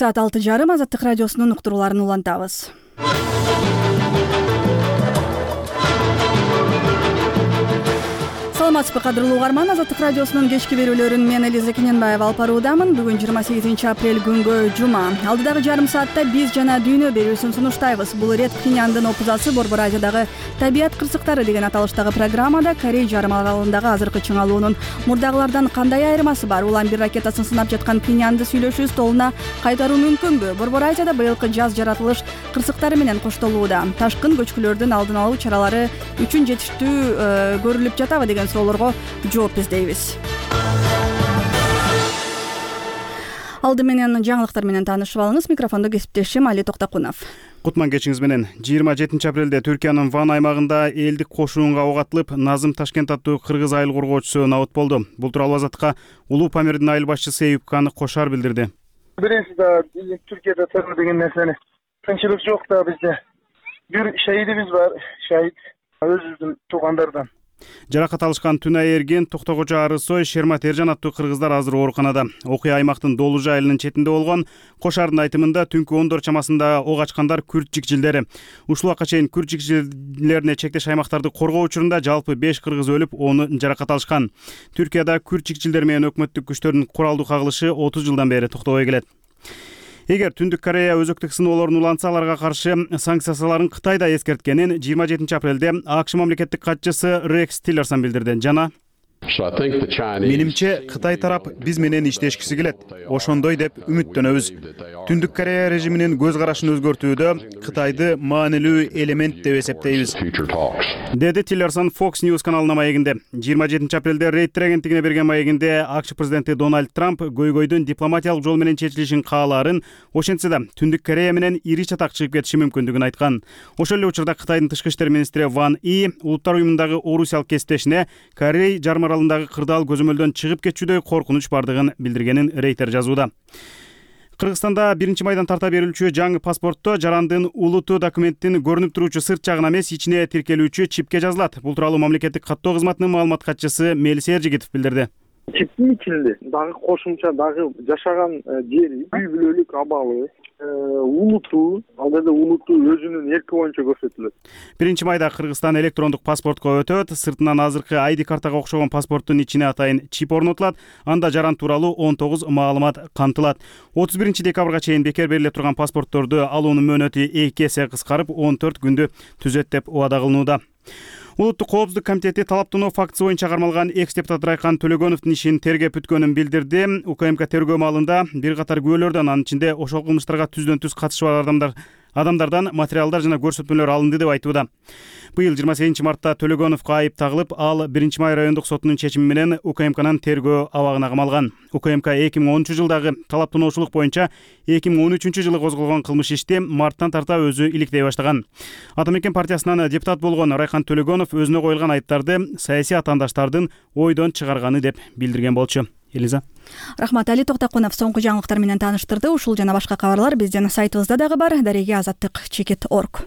Saat 6:30 Азаттык радиосунун уктурууларын улантабыз. Саламатсызбы кадырлуу угарман, Азаттык радиосунун кечки берүүлөрүн мен Элиза Кененбаева алып баруудамын. Бүгүн 28 апрель күнгө жума. Алдыдагы жарым саатта биз жана дүйнө берүүсүн сунуштайбыз. Бул ирет Пхеньяндын опузасы Борбор Азиядагы табият кырсыктары деген аталыштагы программада Корей жарым аралындагы азыркы чыңалуунун мурдагылардан кандай айырмасы бар? Улам бир ракетасын сынап жаткан Пхеньянды сүйлөшүү столуна кайтаруу мүмкүнбү? Борбор Азияда быйылкы жаз жаратылыш кырсыктары менен коштолууда. Ташкын көчкүлөрдүн алдын алуу чаралары үчүн жетиштүү көрүлүп жатабы деген суроолорго жооп издейбиз. Алды менен жаңылыктар менен таанышып алыңыз. Микрофондо кесиптешим Али Токтакунов. Кутман кечиңиз менен. 27 апрелде Түркиянын Ван аймагында элдик кошуунга ок атылып, Назым Ташкент аттуу кыргыз айыл коргоочусу набыт болду. Бул тууралуу Азаттыкка Улуу Памирдин айыл башчысы Эюпкан Кошар билдирди. Биринчи да Түркияда террор деген нерсени тынчылык жок да бизде. Бир шаһидибиз бар, шаһид өзүбүздүн туугандардан. Жаракат алышкан Түнай Эрген, Токтогожо Арысой, Шермат Эржан аттуу кыргыздар азыр ооруканада. Окуя аймактын Долужа айылынын четинде болгон. Кошардын айтымында түнкү 10 чамасында ок ачкандар күрт жикжилдери. Ушул убакка чейин күрт жикжилдерине чектеш аймактарды коргоо учурунда жалпы 5 кыргыз өлүп, 10 жаракат алышкан. Түркияда күрт жикжилдер менен өкмөттүк күчтөрдүн куралдуу кагылышы 30 жылдан бери токтобой келет. Эгер Түндүк Корея өзөктүк сыноолорун улантса, аларга каршы санкцияларын Кытай да эскерткенин 27 апрелде АКШ мамлекеттик катчысы Рекс Тиллерсон билдирди. Жана менимче Кытай тарап биз менен иштешкиси келет. Ошондой деп үмүттөнөбүз. Түндүк Корея режиминин көз карашын өзгөртүүдө Кытайды маанилүү элемент деп эсептейбиз, деди Тиллерсон Fox News каналына маегинде. 27 апрелде Рейтер агенттигине берген маегинде АКШ президенти Дональд Трамп көйгөйдүн дипломатиялык жол менен чечилишин каалаарын, ошентсе да Түндүк Корея менен ири чатак чыгып кетиши мүмкүндүгүн айткан. Ошол эле учурда Кытайдын тышкы иштер министри Ван И Улуттар уюмундагы орусиялык кесиптешине Корей жарым аралындагы кырдаал көзөмөлдөн чыгып кетчүдөй коркунуч бардыгын билдиргенин Рейтер жазууда. Кыргызстанда 1-майдан тарта берилүүчү жаңы паспортто жарандын улуту документтин көрүнүп туруучу сырт жагына эмес, ичине тиркелүүчү чипке жазылат. Бул тууралуу мамлекеттик каттоо кызматынын маалымат катчысы Мелис Эржигитов билдирди. Чиптин ичинде дагы кошумча дагы жашаган жери, үй бүлөлүк абалы, улуту, ал жерде улуту өзүнүн эрки боюнча көрсөтүлөт. 1-майда Кыргызстан электрондук паспортко өтөт. Сыртынан азыркы ID картага окшогон паспорттун ичине атайын чип орнотулат. Анда жаран тууралуу 19 маалымат камтылат. 31 декабрга чейин бекер бериле турган паспортторду алуунун мөөнөтү 2 эсе кыскарып 14 күндү түзөт деп убада кылынууда. Улуттук коопсуздук комитети талаптануу фактысы боюнча кармалган экс-депутат Райкан Төлөгөновдун ишин тергеп бүткөнүн билдирди. УКМК тергөө маалында бир катар күбөлөрдөн, анын ичинде ошол кылмыштарга түздөн-түз катышы бар адамдардан материалдар жана көрсөтмөлөр алынды деп айтууда. Быйыл 28 мартта Төлөгөновго айып тагылып, ал 1-май райондук сотунун чечими менен УКМКнын тергөө абагына камалган. УКМК 2010 жылдагы талаптануучулук боюнча 2013 жылы козголгон кылмыш ишти марттан тарта өзү иликтей баштаган. Ата Мекен партиясынан депутат болгон Райкан Төлөгөнов өзүнө коюлган айыптарды саясий атаандаштардын ойдон чыгарганы деп билдирген болчу. Элиза. Рахмат, Али Токтакунов соңку жаңылыктар менен тааныштырды. Ушул жана башка кабарлар биздин сайтыбызда дагы бар. Дареге azattik.org.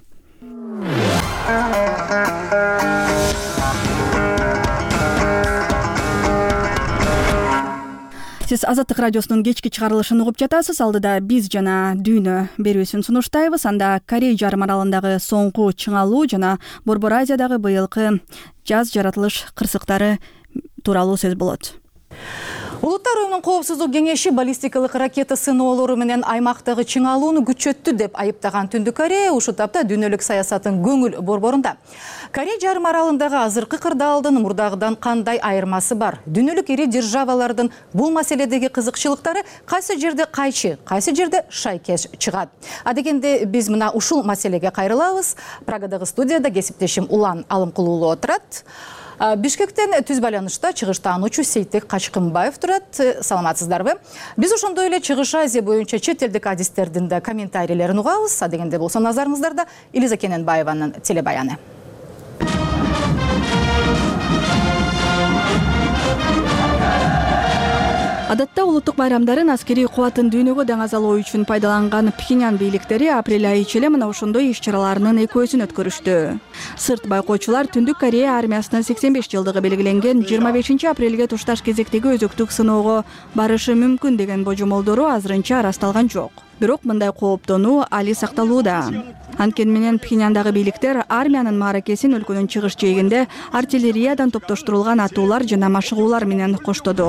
Сиз Азаттык радиосунун кечки чыгарылышын угуп жатасыз. Алдыда биз жана дүйнө берүүсүн сунуштайбыз. Анда Корей жарым аралындагы соңку чыңалуу жана Борбор Азиядагы быйылкы жаз жаратылыш кырсыктары тууралуу сөз болот. Улуттар уюмунун коопсуздук кеңеши баллистикалык ракета сыноолору менен аймактагы чыңалууну күчөттү деп айыптаган Түндүк Корея ушул тапта дүйнөлүк саясаттын көңүл борборунда. Корей жарым аралындагы азыркы кырдаалдын мурдагыдан кандай айырмасы бар? Дүйнөлүк ири державалардын бул маселедеги кызыкчылыктары кайсы жерде кайчы, кайсы жерде шайкеш чыгат? Адегенде биз мына ушул маселеге кайрылабыз. Прагадагы студияда кесиптешим Улан Алымкулуулу отурат. Бишкектен түз байланышта чыгыш таануучу Сейтек Качкынбаев турат. Саламатсыздарбы? Биз ошондой эле Чыгыш Азия боюнча чет элдик адистердин да комментарийлерин угабыз. Адегенде болсо назарыңыздарда Элиза Кененбаеванын телебаяны. Адатта улуттук байрамдарын аскерий кубатын дүйнөгө даңазалоо үчүн пайдаланган Пхеньян бийликтери апрель айы ичи эле мына ошондой иш-чараларынын экөөсүн өткөрүштү. Сырт байкоочулар Түндүк Корея армиясынын 85 жылдыгы белгиленген 25 апрелге тушташ кезектеги өзөктүк сыноого барышы мүмкүн деген божомолдору азырынча ырасталган жок. Бирок мындай кооптонуу али сакталууда. Анткени менен Пхеньяндагы бийликтер армиянын мааракесин өлкөнүн чыгыш жээгинде артиллериядан топтоштурулган атуулар жана машыгуулар менен коштоду.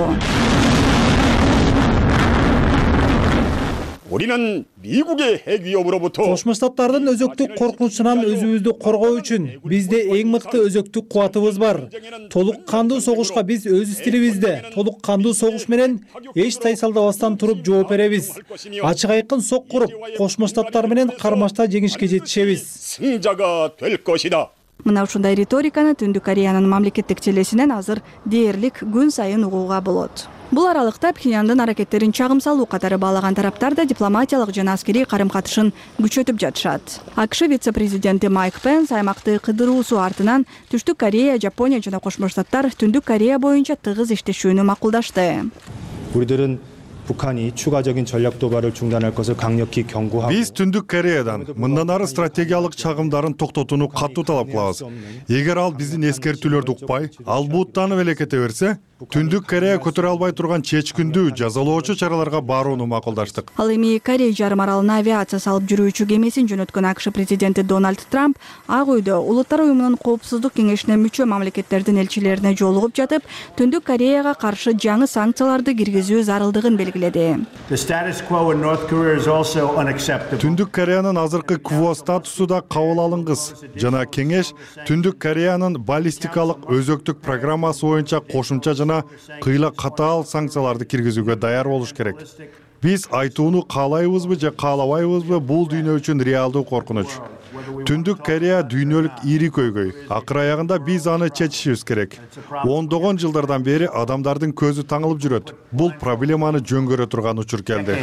Кошмо Штаттардын өзөктүк коркунучунан өзүбүздү коргоо үчүн бизде эң мыкты өзөктүк кубатыбыз бар. Толук кандуу согушка биз өз стилибизде, толук кандуу согуш менен эч тайсалдабастан туруп жооп беребиз. Ачык айкын сок куруп, Кошмо Штаттар менен кармашта жеңишке жетишебиз. Мына ушундай риториканы Түндүк Кореянын мамлекеттик телесинен азыр дээрлик күн сайын угууга болот. Бул аралыкта Пхеньяндын аракеттерин чагым салуу катары баалаган тараптар да дипломатиялык жана аскерий карым-катышын күчөтүп жатышат. АКШ вице-президенти Майк Пенс аймакты кыдыруусу артынан Түштүк Корея, Жапония жана Кошмо Штаттар Түндүк Корея боюнча тыгыз иштешүүнү макулдашты. 북한이 추가적인 전략 도발을 중단할 것을 강력히 경고하고 Биз Түндүк Кореядан мындан ары стратегиялык чагымдарын токтотууну катуу талап кылабыз. Эгер ал биздин эскертүүлөрдү укпай, ал буттанып эле кете берсе, Түндүк Корея көтөрө албай турган чечкиндүү жазалоочу чараларга барууну макулдаштык. Ал эми Корей жарым аралына авиация салып жүрүүчү кемесин жөнөткөн АКШ президенти Дональд Трамп Ак үйдө Улуттар уюмунун коопсуздук кеңешине мүчө мамлекеттердин элчилерине жолугуп жатып, Түндүк Кореяга каршы жаңы санкцияларды киргизүү зарылдыгын белгиледи. Түндүк Кореянын азыркы кво статусу да кабыл алынгыс. Жана кеңеш Түндүк Кореянын баллистикалык өзөктүк программасы боюнча кошумча жана кыйла катаал санкцияларды киргизүүгө даяр болуш керек. Биз айтууну каалайбызбы же каалабайбызбы, бул дүйнө үчүн реалдуу коркунуч. Түндүк Корея дүйнөлүк ири көйгөй. Акыр аягында биз аны чечишибиз керек. Ондогон жылдардан бери адамдардын көзү таңылып жүрөт. Бул проблеманы жөнгөрө турган учур келди.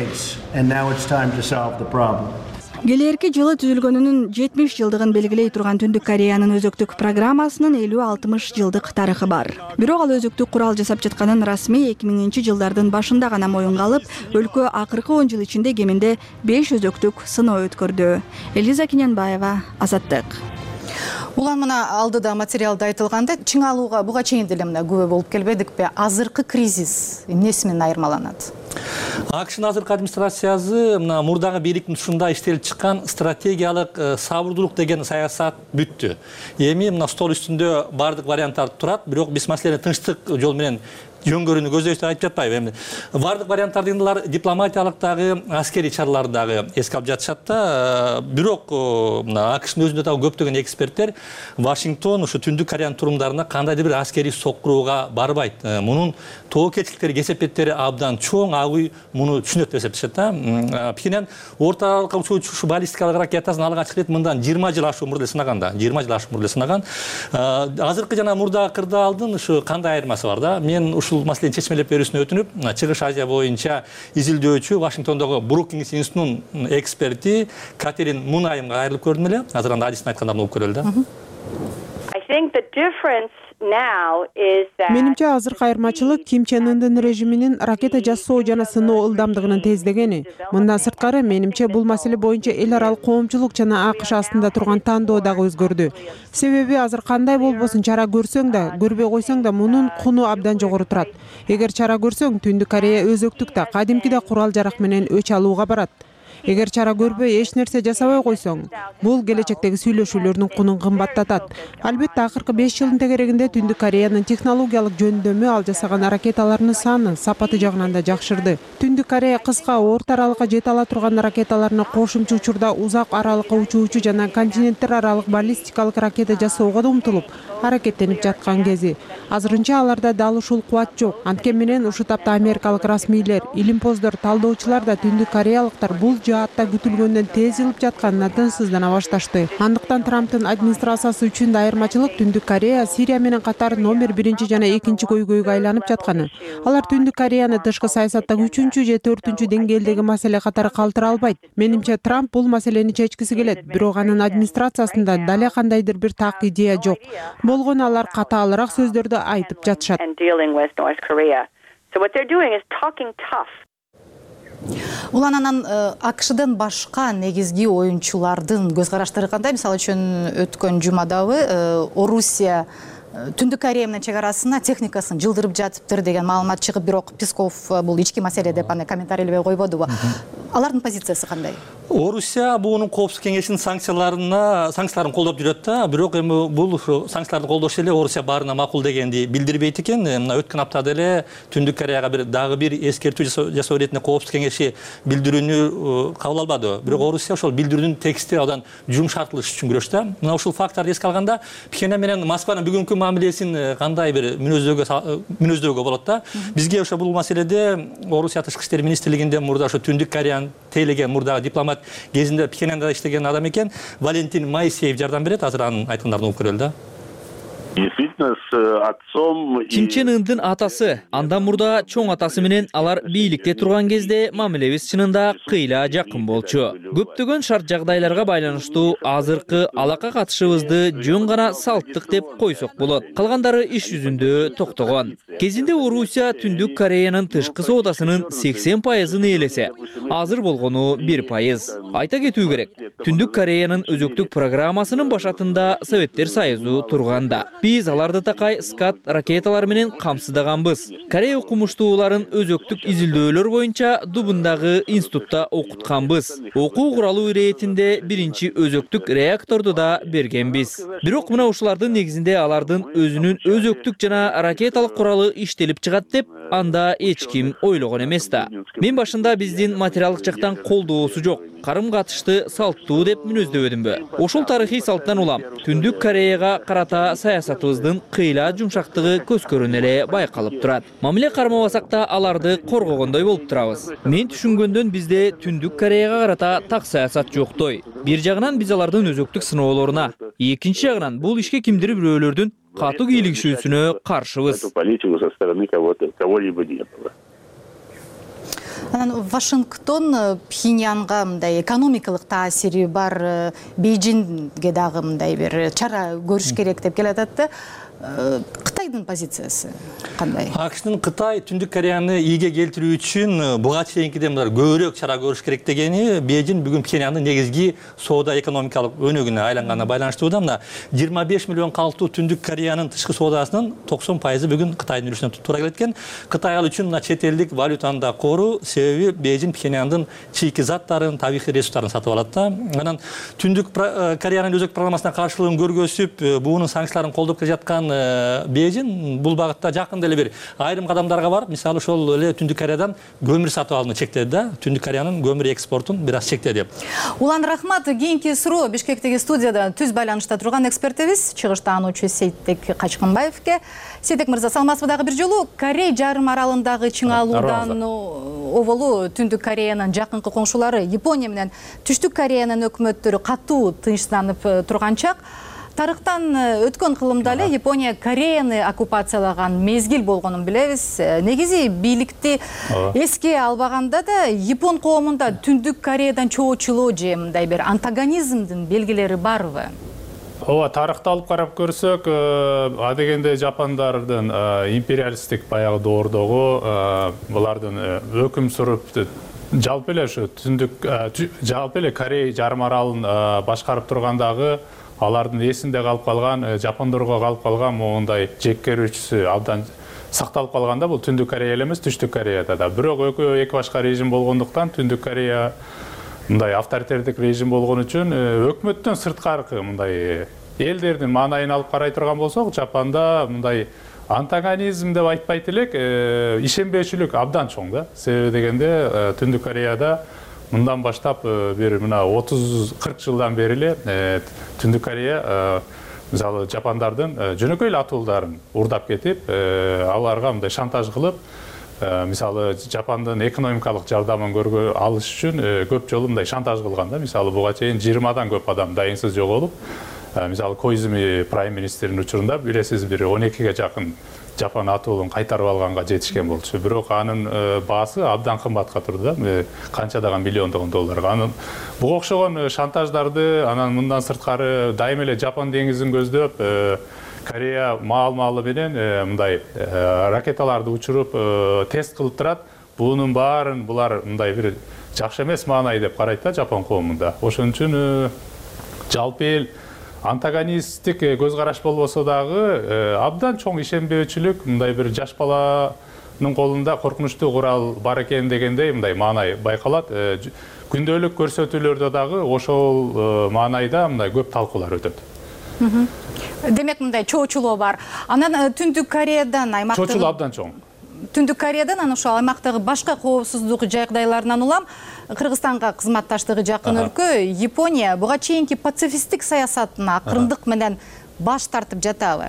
Келээрки жылы түзүлгөнүнүн 70 жылдыгын белгилей турган Түндүк Кореянын өзөктүк программасынын 50-60 жылдык тарыхы бар. Бирок ал өзөктүк курал жасап жатканын расмий 2000-жылдардын башында гана моюнга алып, өлкө акыркы 10 жыл ичинде кеминде 5 өзөктүк сыноо өткөрдү. Элиза Киненбаева, Азаттык. Улан мына алдыда материалда айтылганда, чыңалууга буга чейин деле мына күбө болуп келбедикпи? Азыркы кризис эмнеси менен айырмаланат? АКШнын азыркы администрациясы мына мурдагы бийликтин ушунда иштелип чыккан стратегиялык сабырдуулук деген саясат бүттү. Эми мына стол үстүндө бардык варианттар турат, бирок биз маселени тынчтык жол менен жөнгөрүүнү көздөйбүз деп айтып жатпайбы. Эми бардык варианттар дегенде дипломатиялык дагы, аскерий чаралар дагы эске алып жатышат да. Бирок мына АКШнын өзүндө дагы көптөгөн эксперттер Вашингтон ушу Түндүк Кореянын турумдарына кандайдыр бир аскерий сокурууга барбайт. Мунун тобокелчиликтери, кесепеттери абдан чоң, Ак үй муну түшүнөт деп эсептешет да. Пхеньян орто аралыкка учуучу баллистикалык ракетасын алгач рет мындан 20 жыл ашуун мурда сынаган. Азыркы жана мурдагы кырдаалдын ушу кандай айырмасы бар да? Мен ушул маселени чечмелеп берүүсүнө өтүнүп, Чыгыш Азия боюнча изилдөөчү Вашингтондогу Брукингс институтунун эксперти Катерин Мунайымга кайрылып көрдүм эле. Азыр анда адисин айтканда болуп көрөлү да. Менимче азыркы айырмачылык Ким Чен Ындын режиминин ракета жасоо жана сыноо ылдамдыгынын тездегени. Мындан сырткары, менимче бул маселе боюнча эл аралык коомчулук жана АКШ астында турган тандоо дагы өзгөрдү. Себеби азыр кандай болбосун чара көрсөң да, көрбөй койсоң да, мунун куну абдан жогору турат. Эгер чара көрсөң, Түндүк Корея өзөктүк да, кадимки да курал жарак менен өч алууга барат. Эгер чара көрбөй эч нерсе жасабай койсоң, бул келечектеги сүйлөшүүлөрдүн кунун кымбаттатат. Албетте акыркы 5 жылдын тегерегинде Түндүк Кореянын технологиялык жөндөмү, ал жасаган ракеталарынын саны, сапаты жагынан да жакшырды. Түндүк Корея кыска, орто аралыкка жете ала турган ракеталарына кошумча учурда узак аралыкка учуучу жана континенттер аралык баллистикалык ракета жасоого да умтулуп, аракеттенип жаткан кези. Азырынча аларда дал ушул кубат жок. Анткени менен ушу тапта америкалык расмийлер, илимпоздор, талдоочулар да Түндүк Кореялыктар бул жаатта күтүлгөндөн тез жылып жатканына тынчсыздана башташты. Андыктан Трамптын администрациясы үчүн да айырмачылык Түндүк Корея Сирия менен катар номер 1 жана 2 көйгөйгө айланып жатканы. Алар Түндүк Кореяны тышкы саясаттагы 3 же 4 деңгээлдеги маселе катары калтыра албайт. Менимче Трамп бул маселени чечкиси келет, бирок анын администрациясында дале кандайдыр бир так идея жок. Болгону алар катаалыраак сөздөрдү айтып жатышат. So what they're doing is talking tough. Улан анан АКШдан башка негизги оюнчулардын көз караштары кандай? Мисалы үчүн өткөн жумадабы Орусия Түндүк Корея менен чек арасына техникасын жылдырып жатыптыр деген маалымат чыгып, бирок Песков бул ички маселе деп аны комментарийлебей койбодубу? Алардын позициясы кандай? Орусия бунун коопсуздук кеңешинин санкцияларын колдоп жүрөт да, бирок эми бул санкцияларды колдош эле Орусия баарына макул дегенди билдирбейт экен. Мына өткөн аптада эле Түндүк Кореяга дагы бир эскертүү жасоо иретинде коопсуздук кеңеши билдирүүнү кабыл албады. Бирок Орусия ошол билдирүүнүн тексти абдан жумшартылыш үчүн күрөштө. Мына ушул факттарды эске алганда Пхеньян менен Москванын бүгүнкү мамилесин кандай бир мүнөздөөгө болот да. Бизге ошо бул маселеде Орусия тышкы иштер министрлигинде мурда ошо Түндүк Кореяны тейлеген мурдагы дипломат кезинде Пхеньянда иштеген адам экен, Валентин Моисеев жардам берет, азыр анын айткандарын угуп көрөлү да. Ким Чен Ындын атасы, андан мурда чоң атасы менен алар бийликте турган кезде мамилебиз чынында кыйла жакын болчу. Көптөгөн шарт жагдайларга байланыштуу азыркы алака катышыбызды жөн гана салттык деп койсок болот. Калгандары иш жүзүндө токтогон. Кезинде Орусия Түндүк Кореянын тышкы соодасынын 80%-ын ээлесе, азыр болгону 1%. Айта кетүү керек, Түндүк Кореянын өзөктүк программасынын башатында Советтер Союзу турганда. Биз аларды такай скат ракеталар менен камсыздаганбыз. Корея окумуштууларын өзөктүк изилдөөлөр боюнча Дубундагы институтта окутканбыз. Окуу куралы иретинде биринчи өзөктүк реакторду да бергенбиз. Бирок мына ушулардын негизинде алардын өзүнүн өзөктүк жана ракеталык куралы иштелип чыгат деп анда эч ким ойлогон эмес да. Мен башында биздин материалдык жактан колдоосу жок, карым-катышты салттуу деп мүнөздөбөдүмбү. Ошол тарыхый салттан улам Түндүк Кореяга карата саясатыбыздын кыйла жумшактыгы көз көрүнө эле байкалып турат. Мамиле кармабасак да аларды коргогондой болуп турабыз. Мен түшүнгөндөн бизде Түндүк Кореяга карата так саясат жоктой. Бир жагынан биз алардын өзөктүк сыноолоруна, экинчи жагынан бул ишке кимдир бирөөлөрдүн катуу кийлигишүүсүнө каршыбыз. Вашингтон Пхеньянга мындай экономикалык таасири бар, Бейжиңге дагы мындай бир чара көрүш керек деп келатат да. Кытайдын позициясы кандай? АКШнын Кытай Түндүк Кореяны ийге келтирүү үчүн буга чейинкиден көбүрөөк чара көрүш керек дегени Бейжиң бүгүн Пхеньяндын негизги соода экономикалык өнөгүнө айланганына байланыштуу да. Мына 25 миллион калктуу Түндүк Кореянын тышкы соодасынын 90% бүгүн Кытайдын үлүшүнө туура келет экен. Кытай ал үчүн чет элдик валютаны да коруу, себеби Бейжиң Пхеньяндын чийки заттарын, табигый ресурстарын сатып алат да. Анан Түндүк Кореянын өзөк программасына каршылыгын көргөзүп, буунун санкцияларын колдоп келе жаткан Бейжиң бул багытта жакында эле бир айрым кадамдарга барып, мисалы ошол эле Түндүк Кореядан көмүр сатып алууну чектеди да. Түндүк Кореянын көмүр экспортун бир аз чектеди. Улан рахмат. Кийинки суроо Бишкектеги студияда түз байланышта турган экспертибиз, чыгыштаануучу Сейтек Качкынбаевке. Сейтек мырза, саламатсызбы дагы бир жолу? Корей жарым аралындагы чыңалуудан оболу Түндүк Кореянын жакынкы коңшулары Япония менен Түштүк Кореянын өкмөттөрү катуу тынчсынанып турган чак. Тарыхтан өткөн кылымда эле Япония Кореяны оккупациялаган мезгил болгонун билебиз. Негизи бийликти эске албаганда да Япон коомунда Түндүк Кореядан чоочулоо же мындай бир антагонизмдин белгилери барбы? Ооба, тарыхты алып карап көрсөк, адегенде жапондардын империалисттик баягы доордогу булардын өкүм сүрүп жалпы эле ушу жалпы эле Корей жарым аралын башкарып тургандагы алардын эсинде калып калган, жапондорго калып калган мондай жеккерүүчүсү абдан сакталып калганда бул Түндүк Корея эле эмес, Түштүк Кореяда да. Бирок эки башка режим болгондуктан Түндүк Корея мындай авторитардык режим болгон үчүн өкмөттөн сырткаркы мындай элдердин маанайын алып карай турган болсок, Жапонда мындай антагонизм деп айтпайт элек, ишенбөөчүлүк абдан чоң да. Себеби дегенде Түндүк Кореяда мындан баштап бир мына 30-40 жылдан бери эле Түндүк Корея мисалы жапондардын жөнөкөй эле атуулдарын урдап кетип, аларга мындай шантаж кылып, мисалы Жапондун экономикалык жардамын көргө алыш үчүн көп жолу мындай шантаж кылган да. Мисалы буга чейин 20-дан көп адам дайынсыз жоголуп, мисалы Коизуми прайм министрдин учурунда билесиз бир 12ге жакын Жапон атуулун кайтарып алганга жетишкен болчу. Бирок анын баасы абдан кымбатка турду да, канчадаган миллиондогон долларга. Анын буга окшогон шантаждарды, анан мындан сырткары дайым эле Жапон деңизин көздөп, Корея маал-маалы менен мындай ракеталарды учуруп тест кылып турат. Бунун баарын булар мындай бир жакшы эмес маанай деп карайт да Жапон коомунда. Ошон үчүн жалпы эл антагонисттик көз караш болбосо дагы абдан чоң ишенбөөчүлүк, мындай бир жаш баланын колунда коркунучтуу курал бар экен дегендей мындай маанай байкалат. Күндөлүк көрсөтүүлөрдө дагы ошол маанайда мындай көп талкуулар өтөт. Демек мындай чоочулоо бар. Анан Түндүк Кореядан аймактагы чоочулоо абдан чоң. Түндүк Кореядан анан ошол аймактагы башка коопсуздук жагдайларынан улам Кыргызстанга кызматташтыгы жакын өлкө Япония буга чейинки пацифисттик саясатына акырындык менен баш тартып жатабы?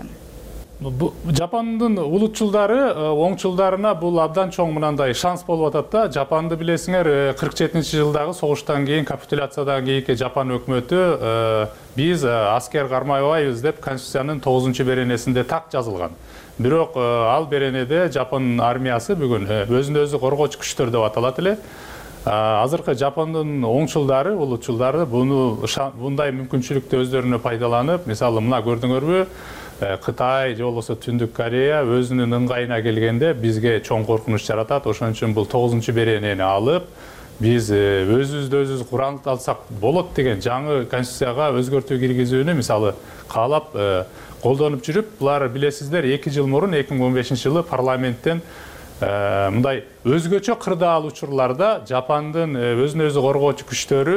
Жапандын улутчулдары оңчулдарына бул абдан чоң мынандай шанс болуп атат да. Жапанды билесиңер, 47-жылдагы согуштан кийин, капитуляциядан кийинки Жапан өкмөтү биз аскер кармайбайбыз деп Конституциянын 9-беренесинде так жазылган. Бирок ал беренеде Жапон армиясы бүгүн өзүн өзү коргоочу күчтөр деп аталат эле. Азыркы Жапондун оңчулдары, улутчулдары мындай мүмкүнчүлүктү өздөрүнө пайдаланып, мисалы мына көрдүңөрбү, Кытай же болбосо Түндүк Корея өзүнүн ыңгайына келгенде бизге чоң коркунуч жаратат. Ошон үчүн бул 9-беренени алып, биз өзүбүздү өзүбүз куралып алсак болот деген жаңы конституцияга өзгөртүү киргизүүнү мисалы каалап колдонуп жүрүп, булар билесиздер 2 жыл мурун 2015-жылы парламенттен мындай өзгөчө кырдаал учурларда Жапандын өзүн өзү коргоочу күчтөрү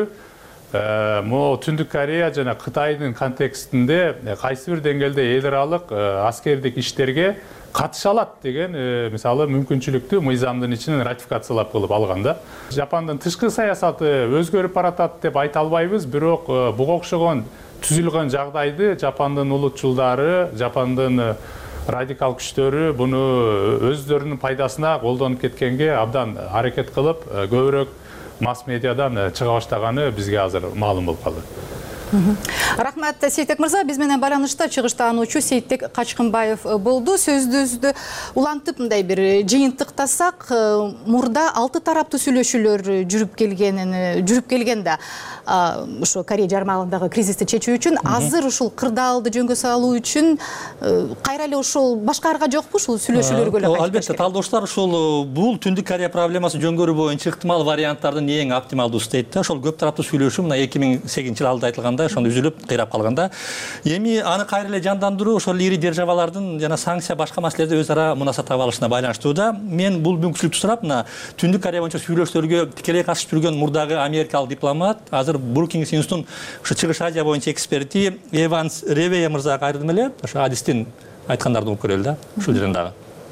Түндүк Корея жана Кытайдын контекстинде кайсы бир деңгээлде эл аралык аскердик иштерге катыша алат деген мисалы мүмкүнчүлүктү мыйзамдын ичинен ратификациялап кылып алган да. Жапандын тышкы саясаты өзгөрүп баратат деп айта албайбыз, бирок буга окшогон түзүлгөн жагдайды Жапандын улутчулдары, Жапандын радикал күчтөрү буну өздөрүнүн пайдасына колдонуп кеткенге абдан аракет кылып, көбүрөөк масс медиадан чыга баштаганы бизге азыр маалым болуп калды. Рахмат, Сейтек мырза, биз менен байланышта чыгыштаануучу Сейтек Качкынбаев болду. Сөзүбүздү улантып мындай бир жыйынтыктасак, мурда 6 тараптуу сүйлөшүүлөр жүрүп келген да, ошо Корея жарымарындагы кризисти чечүү үчүн, азыр ушул кырдаалды жөнгө салуу үчүн кайра эле ошол башкарга жокпу ушул сүйлөшүүлөргө эле? Албетте, талдоочулар ушул бул Түндүк Корея проблемасын жөнгөрүү боюнча ыктымал варианттардын эң оптималдуусу дейт да. Ошол көп тараптуу сүйлөшүү мына 2008-жылы алда айтылган ошондо үзүлүп кыйрап калганда, эми аны кайра эле жандандыруу ошол ири державалардын жана санкция башка маселелерде өз ара мунасат таап алышына байланыштуу да. Мен бул мүмкүнчүлүктү сурап, мына Түндүк Корея боюнча сүйлөшүүлөргө тикелей катышып жүргөн мурдагы америкалык дипломат, азыр Brookings Institute'нун ушу Чыгыш Азия боюнча эксперти Эванс Ревея мырзага кайрылдым эле. Ошо адистин айткандарын угуп көрөлү да. Ушул жерден дагы.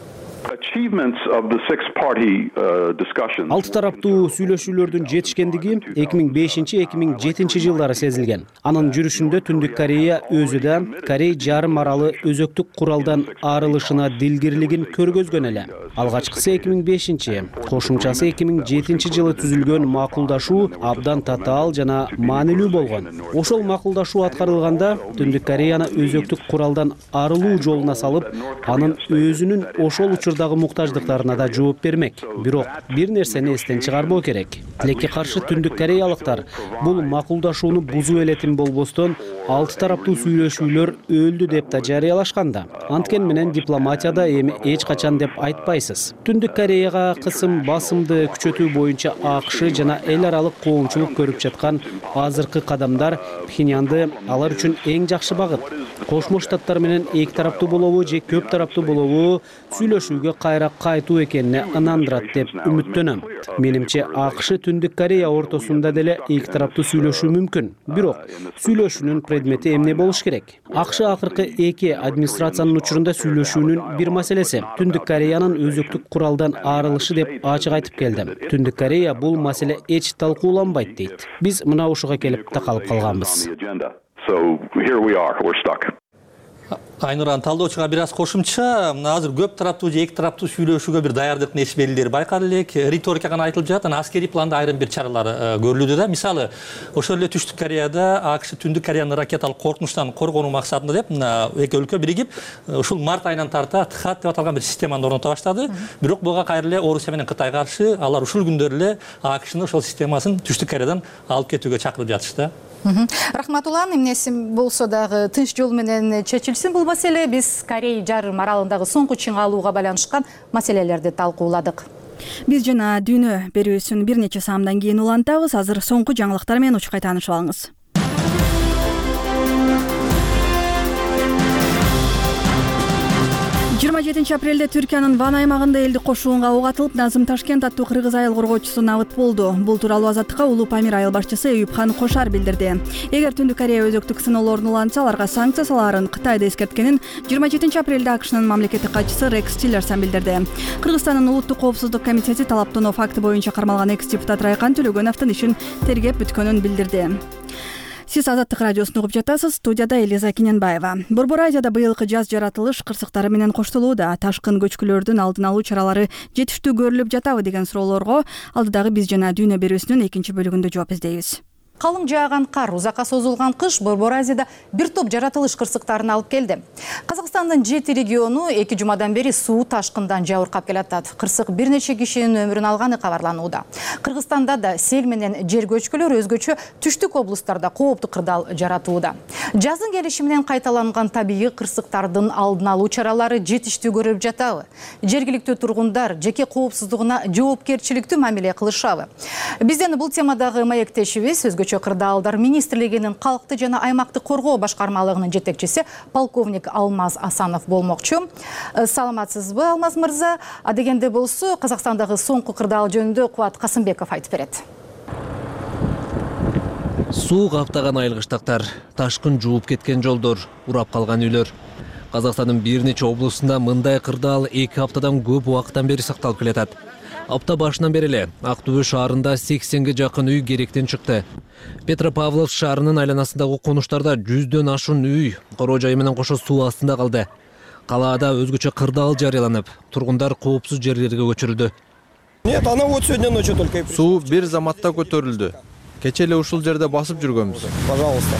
Алты тараптуу сүйлөшүүлөрдүн жетишкендиги 2005-2007 жылдары сезилген. Анын жүрүшүндө Түндүк Корея өзү да Корей жарым аралы өзөктүк куралдан арылышына дилгирлигин көргөзгөн эле. Алгачкысы 2005, кошумчасы 2007 жылы түзүлгөн макулдашуу абдан татаал жана маанилүү болгон. Ошол макулдашуу аткарылганда Түндүк Кореяны өзөктүк куралдан арылуу жолуна салып, анын өзүнүн ошол учурдагы муктаждыктарына да жооп бермек. Бирок бир нерсени эстен чыгарбоо керек. Тилекке каршы Түндүк Кореялыктар бул макулдашууну бузуу элетин болбостон 6 тараптуу сүйлөшүүлөр өлдү деп да жарыялашканда. Анткен менен дипломатияда эми эч качан деп айтпайсыз. Түндүк Кореяга кысым басымды күчөтүү боюнча АКШ жана эл аралык коомчулук көрүп жаткан азыркы кадамдар Пхеньянды алар үчүн эң жакшы багыт. Кошмо Штаттар менен эки тараптуу болобу же көп тараптуу болобу сүйлөшүүгө кайра кайтуу экенине ынандырат деп үмүттөнөм. Менимче АКШ Түндүк Корея ортосунда деле эки тараптуу сүйлөшүү мүмкүн. Бирок сүйлөшүүнүн предмети эмне болуш керек? АКШ акыркы эки администрациянын учурунда сүйлөшүүнүн бир маселеси Түндүк Кореянын өзөктүк куралдан арылышы деп ачык айтып келди. Түндүк Корея бул маселе эч талкууланбайт дейт. Биз мына ушуга келип такалып калганбыз. Айнуран, талдоочуга бир аз кошумча, азыр көп тараптуу же эки тараптуу сүйлөшүүгө бир даярдыктын эч белгилери байкалып элек. Риторика гана айтылып жатат, анан аскерий планда айрым бир чаралар көрүлүүдө да. Мисалы, ошол эле Түштүк Кореяда АКШ Түндүк Кореяны ракеталык коркунучтан коргонуу максатында деп эки өлкө биригип, ушул март айынан тарта ТХАТ деп аталган бир системаны орното баштады. Бирок буга кайра эле Орусия менен Кытай каршы, алар ушул күндөр эле АКШнын ошол системасын Түштүк Кореядан алып кетүүгө чакырып жатышты. Рахмат улан, эмнеси болсо дагы тынч жол менен чечилсин бул маселе. Биз Корей жарым аралындагы соңку чыңалууга байланышкан маселелерди талкууладык. Биз жана дүйнө берүүсүн бир нече саамдан кийин улантабыз. Азыр соңку жаңылыктар менен учкай таанышып алыңыз. 27 апрелде Түркиянын Ван аймагында элдик кошуунга ок атылып, Назым Ташкент аттуу кыргыз айыл коргоочусу набыт болду. Бул тууралуу Азаттыкка Улуу Памир айыл башчысы Эюпхан Кошар билдирди. Эгер Түндүк Корея өзөктүк сыноолорун улантса, аларга санкция салаарын Кытайды эскерткенин 27 апрелде АКШнын мамлекеттик катчысы Рекс Тиллерсон билдирди. Кыргызстандын улуттук коопсуздук комитети талаптануу факты боюнча кармалган экс-депутат Райкан Төлөгөновдун ишин тергеп бүткөнүн билдирди. Сиз Азаттык радиосун угуп жатасыз. Студияда Элиза Киненбаева. Борбор Азияда быйылкы жаз жаратылыш кырсыктары менен коштолууда. Ташкын көчкүлөрдүн алдын алуу чаралары жетиштүү көрүлүп жатабы деген суроолорго алдыдагы биз жана дүйнө берүүсүнүн экинчи бөлүгүндө жооп издейбиз. Калың жааган кар, узакка созулган кыш Борбор Азияда бир топ жаратылыш кырсыктарын алып келди. Казакстандын 7 региону 2 жумадан бери суу ташкындан жабыркап келатат. Кырсык бир нече кишинин өмүрүн алганы кабарланууда. Кыргызстанда да сел менен жер көчкүлөр өзгөчө түштүк облустарда кооптуу кырдаал жаратууда. Жазын келиши менен кайталанган табигый кырсыктардын алдын алуу чаралары жетиштүү көрүлүп жатабы? Жергиликтүү тургундар жеке коопсуздугуна жоопкерчиликтүү мамиле кылышабы? Бизден бул темадагы маектешибиз өзгөчө кырдаалдар министрлигинин калкты жана аймакты коргоо башкармалыгынын жетекчиси полковник Алмаз Асанов болмокчу. Саламатсызбы, Алмаз мырза? Дегенде болсо, Казакстандагы соңку кырдаал жөнүндө Кубат Касымбеков айтып берет. Суу каптаган айылгыштактар, ташкын жууп кеткен жолдор, урап калган үйлөр. Казакстандын бир нече облусунда мындай кырдаал 2 аптадан көп убакыттан бери сакталып келатат. Апта башынан бери эле Актөбө шаарында 80ге жакын үй керектен чыкты. Петропавловск шаарынын айланасындагы конуштарда 100дөн ашуун үй короо жайы менен кошо суу астында калды. Калаада өзгөчө кырдаал жарыяланып, тургундар коопсуз жерлерге көчүрүлдү. Нет, она вот сегодня ночью только. Суу бир заматта көтөрүлдү. Кече эле ушул жерде басып жүргөнбүз. Пожалуйста.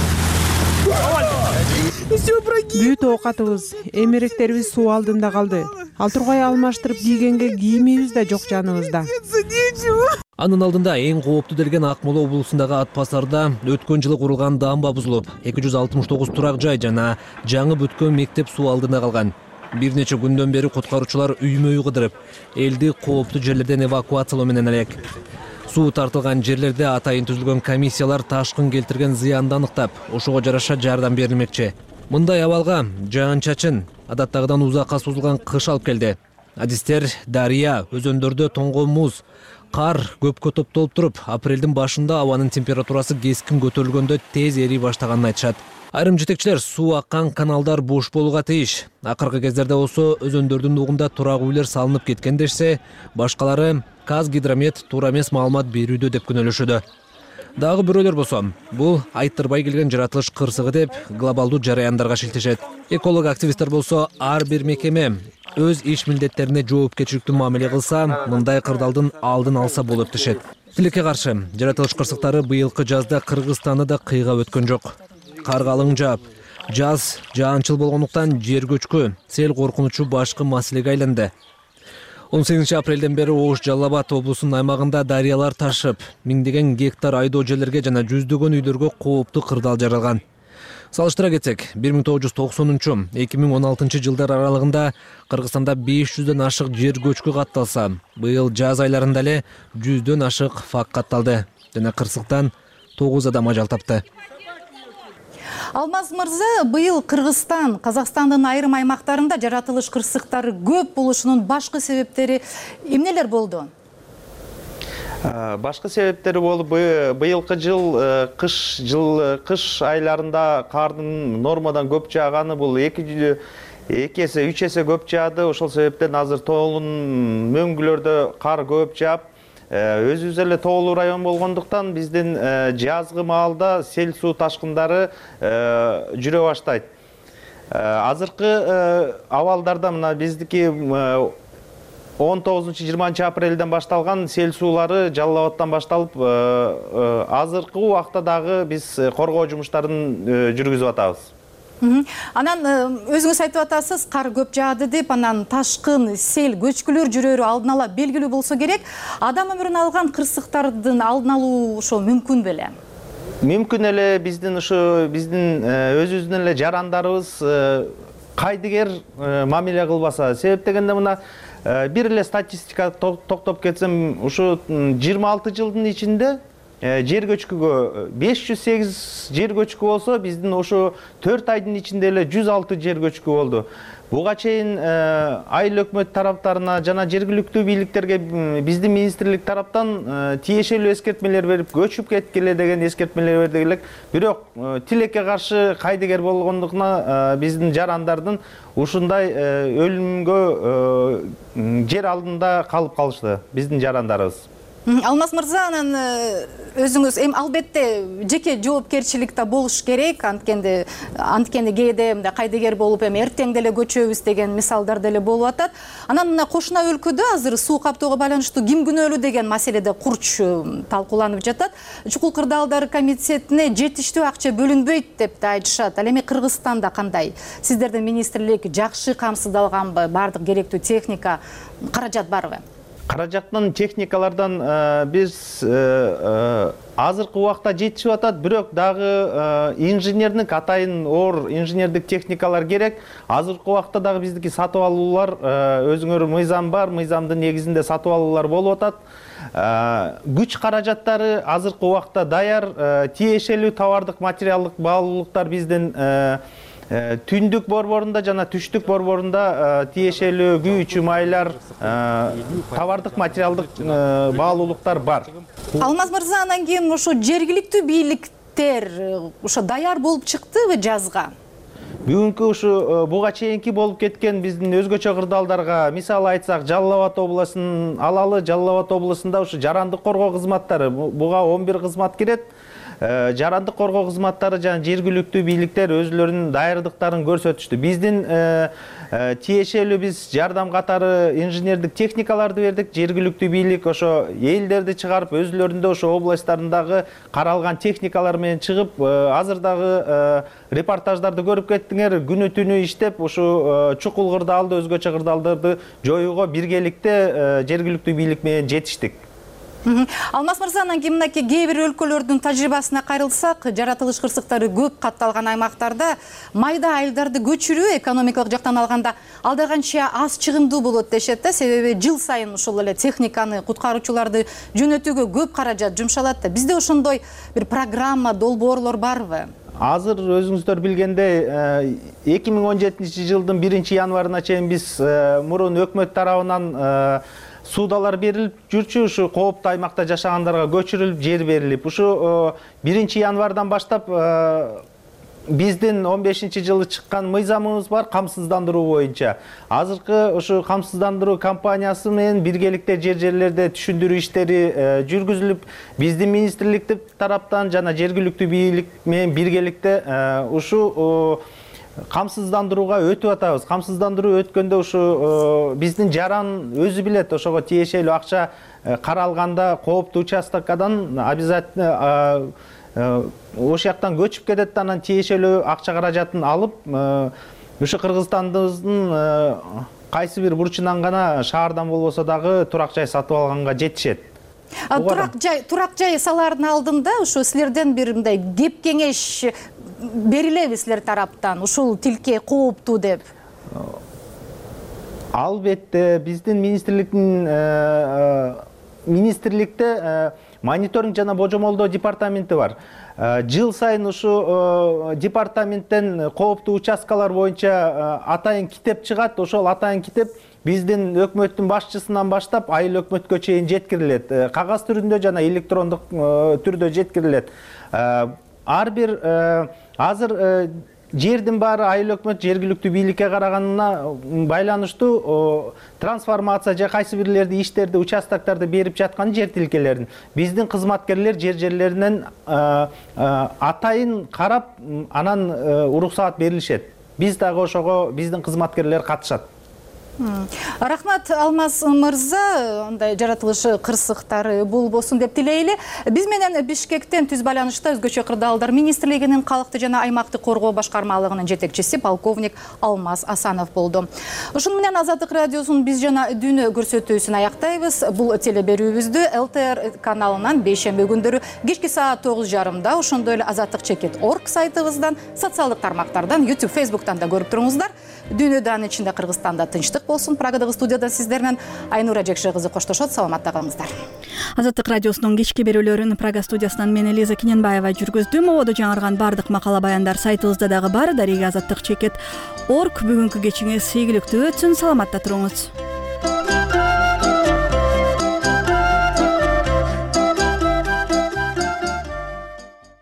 Бүт оокатыбыз, эмеректерибиз суу алдында калды. Ал тургай алмаштырып кийгенге кийимибиз да жок жаныбызда. Анын алдында эң кооптуу делген Акмола облусундагы Ат Пасарда өткөн жылы курулган дамба бузулуп, 269 турак жай жана жаңы бүткөн мектеп суу алдында калган. Бир нече күндөн бери куткаруучулар үймө-үй кыдырып, элди кооптуу жерлерден эвакуациялоо менен элек. Суу тартылган жерлерде атайын түзүлгөн комиссиялар ташкын келтирген зыянды аныктап, ошого жараша жардам берилмекчи. Мындай абалга жаан-чачын адаттагыдан узакка созулган кыш алып келди. Адистер дарыя, өзөндөрдө тоңгон муз, кар көпкө топтолуп туруп, апрелдин башында абанын температурасы кескин көтөрүлгөндө тез ери баштаганын айтышат. Айрым жетекчилер суу аккан каналдар бош болууга тийиш. Акыркы кездерде болсо өзөндөрдүн угунда турак үйлөр салынып кеткен дешсе, башкалары Казгидромет туура эмес маалымат берүүдө деп күнөөлөшүүдө. Дагы бирөөлөр болсо, бул айттырбай келген жаратылыш кырсыгы деп глобалдуу жараяндарга шилтешет. Эколог активисттер болсо, ар бир мекеме өз иш милдеттерине жоопкерчиликтүү мамиле кылса, мындай кырдаалдын алдын алса болот дешет. Тилекке каршы, жаратылыш кырсыктары быйылкы жазда Кыргызстанды да кыйга өткөн жок. Кар калың жаап, жаз жаанчыл болгондуктан жер көчкү, сел коркунучу башкы маселеге айланды. 18 апрелден бери Ош Жалал Абад облусунун аймагында дарыялар ташып, миңдеген гектар айдоо жерлерге жана жүздөгөн үйлөргө кооптуу кырдаал жаралган. Салыштыра кетсек, 1990-2016 жылдар аралыгында Кыргызстанда 500дөн ашык жер көчкү катталса, быйыл жаз айларында эле 100дөн ашык факт катталды жана кырсыктан 9 адам ажал тапты. Алмаз мырза, быйыл Кыргызстан, Казакстандын айрым аймактарында жаратылыш кырсыктары көп болушунун башкы себептери эмнелер болду? Башкы себептери болуп, быйылкы жыл кыш айларында кардын нормадан көп жааганы, бул 2 эсе 3 эсе көп жаады. Ошол себептен азыр тоолун мөңгүлөрдө кар көп жаап, өзүбүз эле тоолуу район болгондуктан биздин жазгы маалда сел суу ташкындары жүрө баштайт. Азыркы абалдарда мына биздики 19-20 апрелден башталган сел суулары Жалал Абадтан башталып, азыркы убакта дагы биз коргоо жумуштарын жүргүзүп атабыз. Анан өзүңүз айтып атасыз, кар көп жаады деп, анан ташкын, сел, көчкүлөр жүрөрү алдын ала белгилүү болсо керек. Адам өмүрүн алган кырсыктардын алдын алуу ошо мүмкүн беле? Мүмкүн эле, биздин өзүбүздүн эле жарандарыбыз кайдыгер мамиле кылбаса. Себеп дегенде мына бир эле статистика токтоп кетсем, ушу 26 жылдын ичинде жер көчкүгө 508 жер көчкү болсо, биздин ошо 4 айдын ичинде эле 106 жер көчкү болду. Буга чейин айыл өкмөт тараптарына жана жергиликтүү бийликтерге биздин министрлик тараптан тиешелүү эскертмелер берип, көчүп кеткиле деген эскертмелер берди элек. Бирок тилекке каршы кайдыгер болгондугуна биздин жарандардын ушундай өлүмгө жер алдында калып калышты биздин жарандарыбыз. Алмаз мырза, анан өзүңүз албетте жеке жоопкерчилик да болуш керек, анткенде кээде кайдыгер болуп эртең деле көчөбүз деген мисалдар деле болуп атат. Анан мына кошуна өлкөдө азыр суу каптоого байланыштуу ким күнөөлүү деген маселеде курч талкууланып жатат. Чукул кырдаалдар комитетине жетиштүү акча бөлүнбөйт деп да айтышат. Ал эми Кыргызстанда кандай? Сиздердин министрлик жакшы камсыздалганбы? Бардык керектүү техника, каражат барбы? Каражаттан, техникалардан биз азыркы убакта жетишип атат, бирок дагы инженердик атайын оор инженердик техникалар керек. Азыркы убакта дагы биздики сатып алуулар өзүңөр мыйзам бар, мыйзамдын негизинде сатып алуулар болуп атат. Күч каражаттары азыркы убакта даяр, тиешелүү товардык материалдык баалуулуктар биздин түндүк борборунда жана түштүк борборунда тиешелүү күйүүчү майлар, товардык материалдык баалуулуктар бар. Алмаз мырза, анан кийин ошо жергиликтүү бийликтер ошо даяр болуп чыктыбы жазга? Бүгүнкү ушу буга чейинки болуп кеткен биздин өзгөчө кырдаалдарга мисал айтсак, Жалал Абад областын алалы, Жалал Абад областында ушу жарандык коргоо кызматтары, буга 11 кызмат кирет. Жарандык коргоо кызматтары жана жергиликтүү бийликтер өзүлөрүнүн даярдыктарын көрсөтүштү. Биздин тиешелүү биз жардам катары инженердик техникаларды бердик. Жергиликтүү бийлик ошо элдерди чыгарып, өзүлөрүндө ошо областтарындагы каралган техникалар менен чыгып, азыр дагы репортаждарды көрүп кеттиңер. Күнү түнү иштеп, ушу чукул кырдаалды, өзгөчө кырдаалдарды жоюуга биргеликте жергиликтүү бийлик менен жетиштик. Алмаз мырза, анан кийин мынакей кээ бир өлкөлөрдүн тажрыйбасына кайрылсак, жаратылыш кырсыктары көп катталган аймактарда майда айылдарды көчүрүү экономикалык жактан алганда алда канча аз чыгымдуу болот дешет да, себеби жыл сайын ушул эле техниканы, куткаруучуларды жөнөтүүгө көп каражат жумшалат да. Бизде ошондой бир программа, долбоорлор барбы? Азыр өзүңүздөр билгендей 2017 жылдын 1 январына чейин биз мурун өкмөт тарабынан суудалар берилип жүрчү, ушу кооптуу аймакта жашагандарга көчүрүлүп, жер берилип. Ушу 1 январдан баштап биздин 15 жылы чыккан мыйзамыбыз бар, камсыздандыруу боюнча. Азыркы ушу камсыздандыруу компаниясы менен биргеликте жерлерде түшүндүрүү иштери жүргүзүлүп, биздин министрлик тараптан жана жергиликтүү бийлик менен биргеликте ушу камсыздандырууга өтүп атабыз. Камсыздандыруу өткөндө ушу биздин жаран өзү билет, ошого тиешелүү акча каралганда кооптуу участкадан обязательно ошол жактан көчүп кетет, анан тиешелүү акча каражатын алып, ушу Кыргызстандын кайсы бир бурчунан гана шаардан болбосо дагы турак жай сатып алганга жетишет. Турак жай салаардын алдында ушу силерден бир мындай кеп кеңеш берилеби силер тараптан, ушул тилке кооптуу деп? Албетте, биздин министрликте мониторинг жана божомолдоо департаменти бар. Жыл сайын ушу департаменттен кооптуу участкалар боюнча атайын китеп чыгат. Ошол атайын китеп биздин өкмөттүн башчысынан баштап айыл өкмөткө чейин жеткирилет. Кагаз түрүндө жана электрондук түрдө жеткирилет. Ар бир азыр жердин баары айыл өкмөт жергиликтүү бийликке караганына байланыштуу трансформация же кайсы бирлерди иштерди, участоктарды берип жаткан жер тилкелерин биздин кызматкерлер жерлеринен атайын карап, анан уруксаат берилишет. Биз дагы ошого биздин кызматкерлер катышат. Рахмат, Алмаз мырза, андай жаратылышы кырсыктары болбосун деп тилейли. Биз менен Бишкектен түз байланышта өзгөчө кырдаалдар министрлигинин калкты жана аймактык коргоо башкармалыгынын жетекчиси полковник Алмаз Асанов болду. Ушун менен Азаттык радиосунун биз жана дүйнө көрсөтүүсүн аяктайбыз. Бул телеберүүбүздү ЛТР каналынан бейшемби күндөрү кечки саат 9:30 ошондой эле azattik.org сайтыбыздан, социалдык тармактардан, YouTube, Facebook'tan да көрүп туруңуздар. дүйнөдөн ичинде Кыргызстанда тынчтык болсун. Прагадагы студиядан сиздер менен Айнура Жекше кызы коштошот. Саламатта калыңыздар. Азаттык радиосунун кечки берүүлөрүн Прага студиясынан мен Элиза Киненбаева жүргүздүм. Ободо жаңырган бардык макала баяндар сайтыбызда дагы бар. Дарига Азаттык чекет орг. Бүгүнкү кечиңиз ийгиликтүү өтсүн. Саламатта туруңуз.